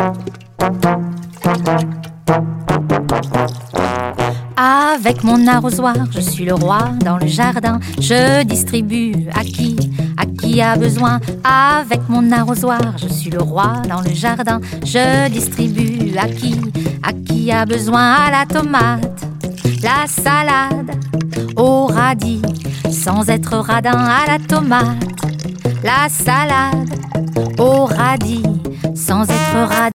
Avec mon arrosoir, je suis le roi dans le jardin. Je distribue à qui a besoin. Avec mon arrosoir, je suis le roi dans le jardin. Je distribue à qui a besoin. À la tomate, la salade, au radis, sans être radin. À la tomate, la salade, au radis, sans être radin.